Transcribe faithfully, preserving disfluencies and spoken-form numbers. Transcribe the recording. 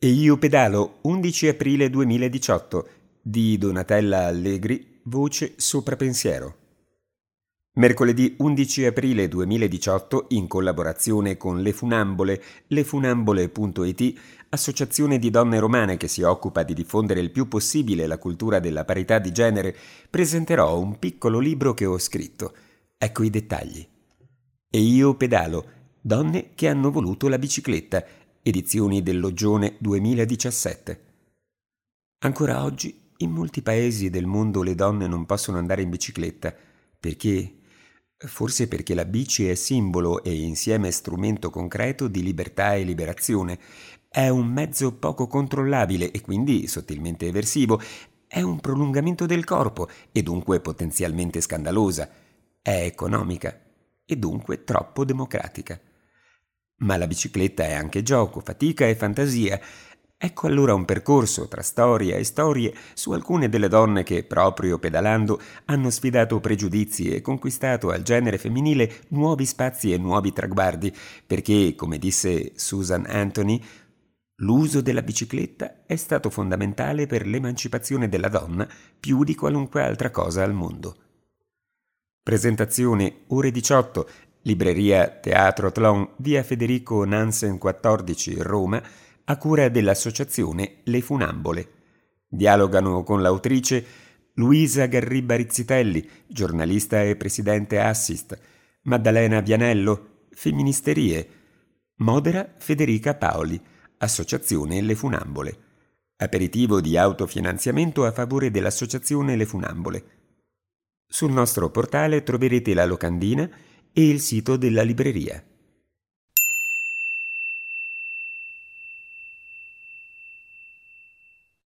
E io pedalo, undici aprile duemiladiciotto, di Donatella Allegri, voce sopra pensiero. Mercoledì undici aprile duemiladiciotto, in collaborazione con Le Funambole, lefunambole punto it, associazione di donne romane che si occupa di diffondere il più possibile la cultura della parità di genere, presenterò un piccolo libro che ho scritto. Ecco i dettagli. E io pedalo, donne che hanno voluto la bicicletta, edizioni dell'Oggione duemiladiciassette. Ancora oggi, in molti paesi del mondo le donne non possono andare in bicicletta, perché... Forse perché la bici è simbolo e insieme strumento concreto di libertà e liberazione. È un mezzo poco controllabile e quindi sottilmente eversivo. È un prolungamento del corpo e dunque potenzialmente scandalosa. È economica e dunque troppo democratica. Ma la bicicletta è anche gioco, fatica e fantasia. Ecco allora un percorso tra storia e storie su alcune delle donne che, proprio pedalando, hanno sfidato pregiudizi e conquistato al genere femminile nuovi spazi e nuovi traguardi, perché, come disse Susan Anthony, l'uso della bicicletta è stato fondamentale per l'emancipazione della donna più di qualunque altra cosa al mondo. Presentazione ore diciotto, libreria Teatro Tlon, via Federico Nansen quattordici, Roma, a cura dell'associazione Le Funambole. Dialogano con l'autrice Luisa Garriba Rizzitelli, giornalista e presidente Assist, Maddalena Vianello, Femministerie, modera Federica Paoli, associazione Le Funambole. Aperitivo di autofinanziamento a favore dell'associazione Le Funambole. Sul nostro portale troverete la locandina e il sito della libreria.